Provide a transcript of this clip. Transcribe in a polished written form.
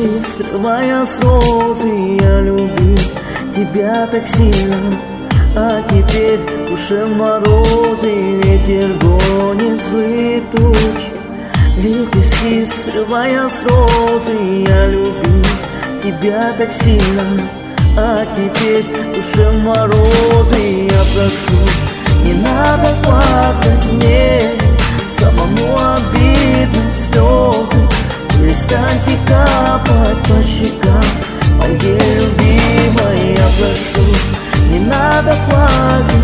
листки, срывая с розы. Я любил тебя так сильно, а теперь уже морозы. Ветер гонит злые тучи, лепестки, срывая с розы. Я любил тебя так сильно, а теперь уже морозы. Я прошу, не надо плакать мне, самому обидно слезы перестаньте капать по щекам моей любимой. Я прошу, не надо плакать